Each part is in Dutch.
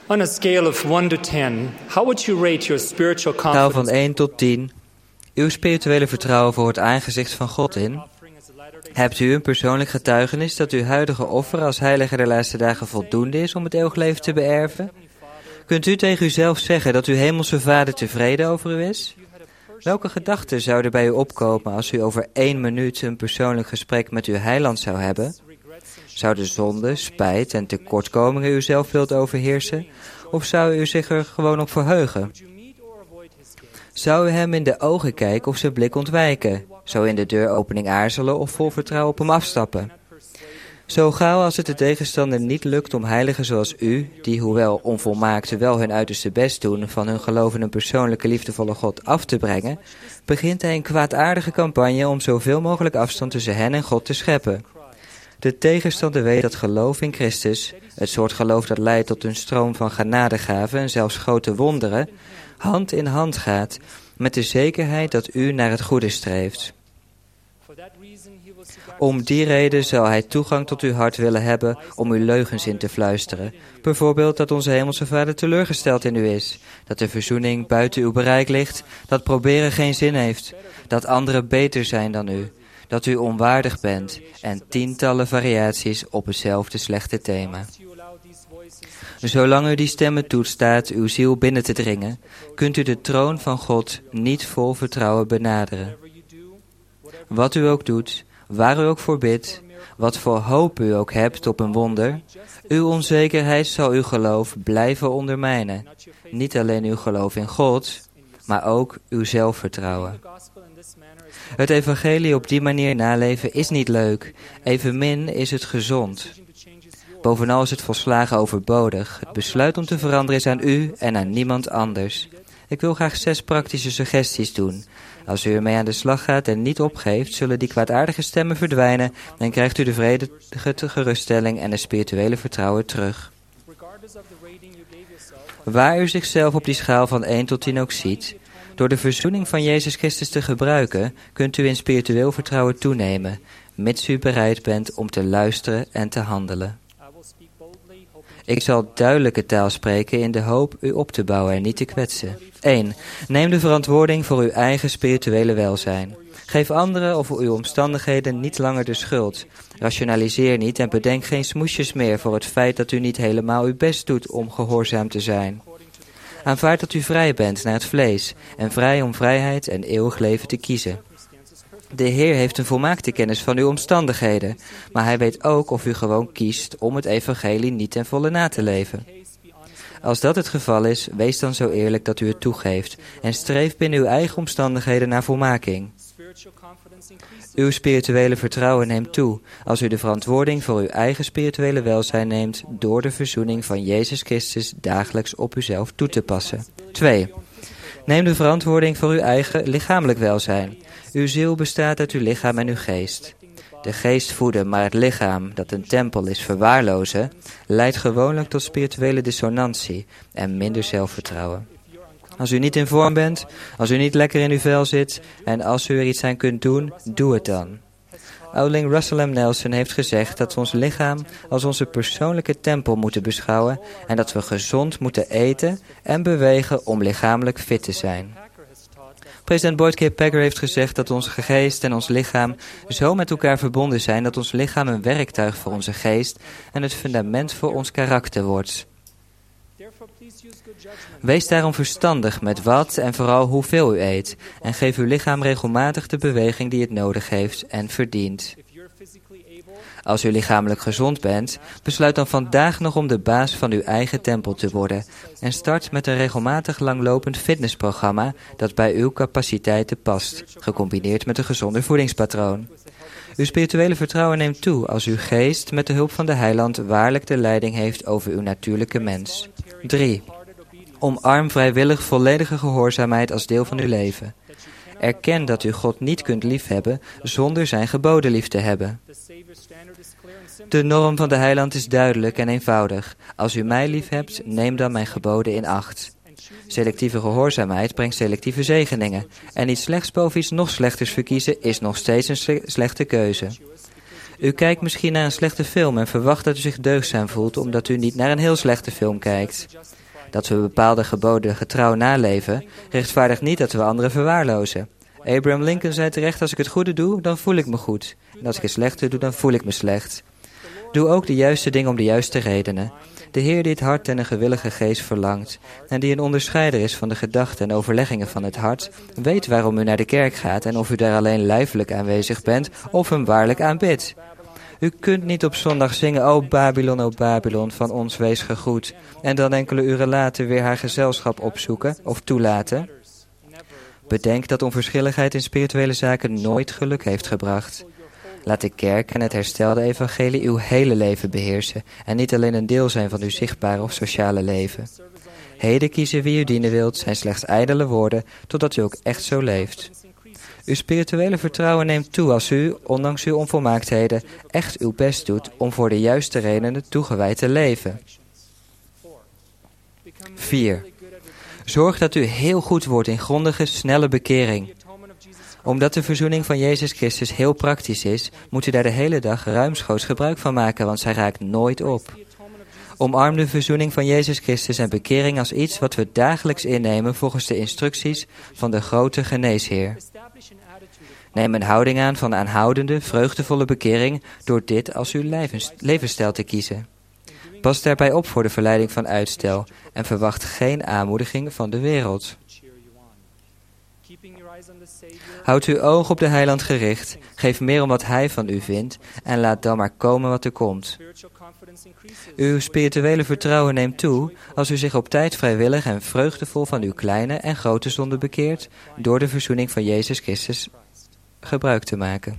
On a scale of 1 to 10, how would you rate your spiritual Schaal confidence? van 1 tot 10. Uw spirituele vertrouwen voor het aangezicht van God in. Hebt u een persoonlijk getuigenis dat uw huidige offer als heilige der laatste dagen voldoende is om het eeuwig leven te beërven? Kunt u tegen uzelf zeggen dat uw hemelse Vader tevreden over u is? Welke gedachten zouden bij u opkomen als u over 1 minuut een persoonlijk gesprek met uw heiland zou hebben? Zouden zonde, spijt en tekortkomingen uw zelfbeeld overheersen? Of zou u zich er gewoon op verheugen? Zou u hem in de ogen kijken of zijn blik ontwijken? Zou u in de deuropening aarzelen of vol vertrouwen op hem afstappen? Zo gauw als het de tegenstander niet lukt om heiligen zoals u, die hoewel onvolmaakt wel hun uiterste best doen van hun geloof in een persoonlijke liefdevolle God af te brengen, begint hij een kwaadaardige campagne om zoveel mogelijk afstand tussen hen en God te scheppen. De tegenstander weet dat geloof in Christus, het soort geloof dat leidt tot een stroom van genadegaven en zelfs grote wonderen, hand in hand gaat met de zekerheid dat u naar het goede streeft. Om die reden zal hij toegang tot uw hart willen hebben om uw leugens in te fluisteren. Bijvoorbeeld dat onze hemelse Vader teleurgesteld in u is, dat de verzoening buiten uw bereik ligt, dat proberen geen zin heeft, dat anderen beter zijn dan u, dat u onwaardig bent en tientallen variaties op hetzelfde slechte thema. Zolang u die stemmen toestaat uw ziel binnen te dringen, kunt u de troon van God niet vol vertrouwen benaderen. Wat u ook doet, waar u ook voor bidt, wat voor hoop u ook hebt op een wonder, uw onzekerheid zal uw geloof blijven ondermijnen. Niet alleen uw geloof in God, maar ook uw zelfvertrouwen. Het evangelie op die manier naleven is niet leuk, evenmin is het gezond. Bovenal is het volslagen overbodig. Het besluit om te veranderen is aan u en aan niemand anders. Ik wil graag 6 praktische suggesties doen. Als u ermee aan de slag gaat en niet opgeeft, zullen die kwaadaardige stemmen verdwijnen en krijgt u de vrede, de geruststelling en het spirituele vertrouwen terug. Waar u zichzelf op die schaal van 1 tot 10 ook ziet, door de verzoening van Jezus Christus te gebruiken, kunt u in spiritueel vertrouwen toenemen, mits u bereid bent om te luisteren en te handelen. Ik zal duidelijke taal spreken in de hoop u op te bouwen en niet te kwetsen. 1. Neem de verantwoording voor uw eigen spirituele welzijn. Geef anderen of uw omstandigheden niet langer de schuld. Rationaliseer niet en bedenk geen smoesjes meer voor het feit dat u niet helemaal uw best doet om gehoorzaam te zijn. Aanvaard dat u vrij bent naar het vlees en vrij om vrijheid en eeuwig leven te kiezen. De Heer heeft een volmaakte kennis van uw omstandigheden, maar hij weet ook of u gewoon kiest om het evangelie niet ten volle na te leven. Als dat het geval is, wees dan zo eerlijk dat u het toegeeft en streef binnen uw eigen omstandigheden naar volmaking. Uw spirituele vertrouwen neemt toe als u de verantwoording voor uw eigen spirituele welzijn neemt door de verzoening van Jezus Christus dagelijks op uzelf toe te passen. 2. Neem de verantwoording voor uw eigen lichamelijk welzijn. Uw ziel bestaat uit uw lichaam en uw geest. De geest voeden, maar het lichaam, dat een tempel is, verwaarlozen, leidt gewoonlijk tot spirituele dissonantie en minder zelfvertrouwen. Als u niet in vorm bent, als u niet lekker in uw vel zit en als u er iets aan kunt doen, doe het dan. Oudeling Russell M. Nelson heeft gezegd dat we ons lichaam als onze persoonlijke tempel moeten beschouwen en dat we gezond moeten eten en bewegen om lichamelijk fit te zijn. President Boyd K. Packer heeft gezegd dat onze geest en ons lichaam zo met elkaar verbonden zijn dat ons lichaam een werktuig voor onze geest en het fundament voor ons karakter wordt. Wees daarom verstandig met wat en vooral hoeveel u eet en geef uw lichaam regelmatig de beweging die het nodig heeft en verdient. Als u lichamelijk gezond bent, besluit dan vandaag nog om de baas van uw eigen tempel te worden en start met een regelmatig langlopend fitnessprogramma dat bij uw capaciteiten past, gecombineerd met een gezonder voedingspatroon. Uw spirituele vertrouwen neemt toe als uw geest met de hulp van de heiland waarlijk de leiding heeft over uw natuurlijke mens. 3. Omarm vrijwillig volledige gehoorzaamheid als deel van uw leven. Erken dat u God niet kunt liefhebben zonder zijn geboden lief te hebben. De norm van de heiland is duidelijk en eenvoudig. Als u mij liefhebt, neem dan mijn geboden in acht. Selectieve gehoorzaamheid brengt selectieve zegeningen. En iets slechts boven iets nog slechters verkiezen is nog steeds een slechte keuze. U kijkt misschien naar een slechte film en verwacht dat u zich deugdzaam voelt omdat u niet naar een heel slechte film kijkt. Dat we bepaalde geboden getrouw naleven, rechtvaardigt niet dat we anderen verwaarlozen. Abraham Lincoln zei terecht, als ik het goede doe, dan voel ik me goed. En als ik het slechte doe, dan voel ik me slecht. Doe ook de juiste dingen om de juiste redenen. De Heer die het hart en een gewillige geest verlangt, en die een onderscheider is van de gedachten en overleggingen van het hart, weet waarom u naar de kerk gaat en of u daar alleen lijfelijk aanwezig bent of hem waarlijk aanbidt. U kunt niet op zondag zingen, o Babylon, van ons wees gegroet, en dan enkele uren later weer haar gezelschap opzoeken of toelaten. Bedenk dat onverschilligheid in spirituele zaken nooit geluk heeft gebracht. Laat de kerk en het herstelde evangelie uw hele leven beheersen en niet alleen een deel zijn van uw zichtbare of sociale leven. Heden kiezen wie u dienen wilt zijn slechts ijdele woorden, totdat u ook echt zo leeft. Uw spirituele vertrouwen neemt toe als u, ondanks uw onvolmaaktheden, echt uw best doet om voor de juiste redenen toegewijd te leven. 4. Zorg dat u heel goed wordt in grondige, snelle bekering. Omdat de verzoening van Jezus Christus heel praktisch is, moet u daar de hele dag ruimschoots gebruik van maken, want zij raakt nooit op. Omarm de verzoening van Jezus Christus en bekering als iets wat we dagelijks innemen volgens de instructies van de grote geneesheer. Neem een houding aan van aanhoudende, vreugdevolle bekering door dit als uw levensstijl te kiezen. Pas daarbij op voor de verleiding van uitstel en verwacht geen aanmoediging van de wereld. Houd uw oog op de Heiland gericht, geef meer om wat Hij van u vindt en laat dan maar komen wat er komt. Uw spirituele vertrouwen neemt toe als u zich op tijd vrijwillig en vreugdevol van uw kleine en grote zonde bekeert door de verzoening van Jezus Christus gebruik te maken.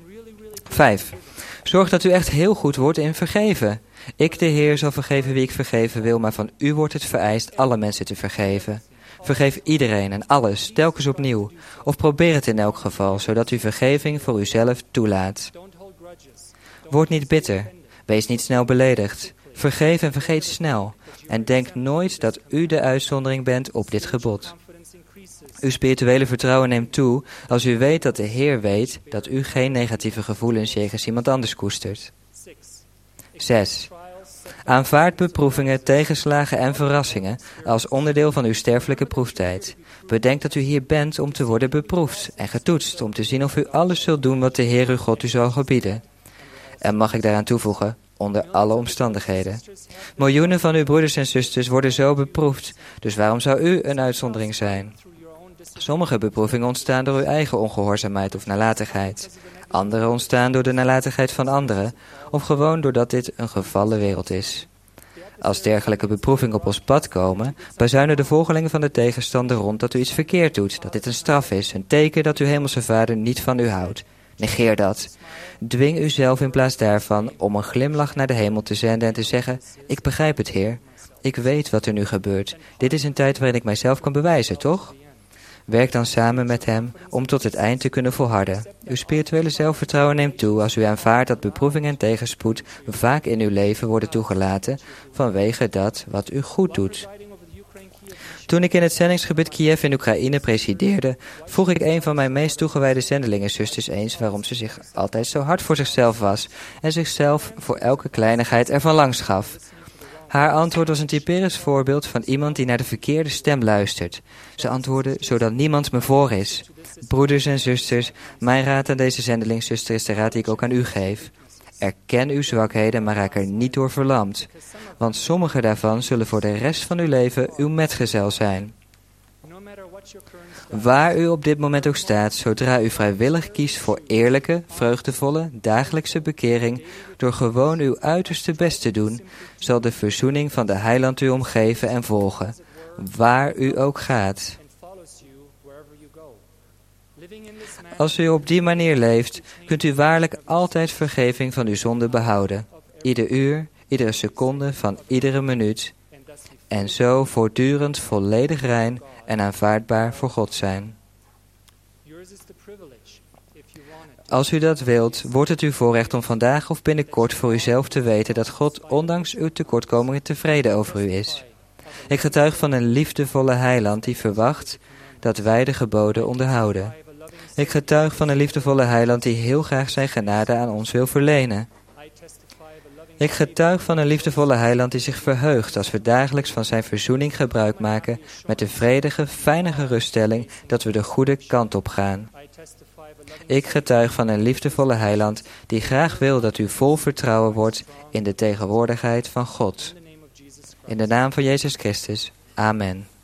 5. Zorg dat u echt heel goed wordt in vergeven. Ik, de Heer, zal vergeven wie ik vergeven wil, maar van u wordt het vereist alle mensen te vergeven. Vergeef iedereen en alles, telkens opnieuw. Of probeer het in elk geval, zodat u vergeving voor uzelf toelaat. Word niet bitter. Wees niet snel beledigd. Vergeef en vergeet snel. En denk nooit dat u de uitzondering bent op dit gebod. Uw spirituele vertrouwen neemt toe als u weet dat de Heer weet dat u geen negatieve gevoelens jegens iemand anders koestert. 6. Aanvaard beproevingen, tegenslagen en verrassingen als onderdeel van uw sterfelijke proeftijd. Bedenk dat u hier bent om te worden beproefd en getoetst, om te zien of u alles zult doen wat de Heer uw God u zal gebieden. En mag ik daaraan toevoegen, onder alle omstandigheden. Miljoenen van uw broeders en zusters worden zo beproefd, dus waarom zou u een uitzondering zijn? Sommige beproevingen ontstaan door uw eigen ongehoorzaamheid of nalatigheid. Andere ontstaan door de nalatigheid van anderen, of gewoon doordat dit een gevallen wereld is. Als dergelijke beproevingen op ons pad komen, bazuinen de volgelingen van de tegenstander rond dat u iets verkeerd doet, dat dit een straf is, een teken dat uw hemelse Vader niet van u houdt. Negeer dat. Dwing uzelf in plaats daarvan om een glimlach naar de hemel te zenden en te zeggen, ik begrijp het, Heer. Ik weet wat er nu gebeurt. Dit is een tijd waarin ik mijzelf kan bewijzen, toch? Werk dan samen met hem om tot het eind te kunnen volharden. Uw spirituele zelfvertrouwen neemt toe als u aanvaardt dat beproeving en tegenspoed vaak in uw leven worden toegelaten vanwege dat wat u goed doet. Toen ik in het zendingsgebied Kiev in Oekraïne presideerde, vroeg ik een van mijn meest toegewijde zendelingenzusters eens waarom ze zich altijd zo hard voor zichzelf was en zichzelf voor elke kleinigheid ervan langs gaf. Haar antwoord was een typerend voorbeeld van iemand die naar de verkeerde stem luistert. Ze antwoordde, zodat niemand me voor is. Broeders en zusters, mijn raad aan deze zendelingzuster is de raad die ik ook aan u geef. Erken uw zwakheden, maar raak er niet door verlamd. Want sommige daarvan zullen voor de rest van uw leven uw metgezel zijn. Waar u op dit moment ook staat, zodra u vrijwillig kiest voor eerlijke, vreugdevolle, dagelijkse bekering, door gewoon uw uiterste best te doen, zal de verzoening van de Heiland u omgeven en volgen, waar u ook gaat. Als u op die manier leeft, kunt u waarlijk altijd vergeving van uw zonde behouden. Ieder uur, iedere seconde van iedere minuut. En zo voortdurend volledig rein en aanvaardbaar voor God zijn. Als u dat wilt, wordt het uw voorrecht om vandaag of binnenkort voor uzelf te weten dat God ondanks uw tekortkomingen tevreden over u is. Ik getuig van een liefdevolle Heiland die verwacht dat wij de geboden onderhouden. Ik getuig van een liefdevolle heiland die heel graag zijn genade aan ons wil verlenen. Ik getuig van een liefdevolle heiland die zich verheugt als we dagelijks van zijn verzoening gebruik maken met de vredige, fijne geruststelling dat we de goede kant op gaan. Ik getuig van een liefdevolle heiland die graag wil dat u vol vertrouwen wordt in de tegenwoordigheid van God. In de naam van Jezus Christus. Amen.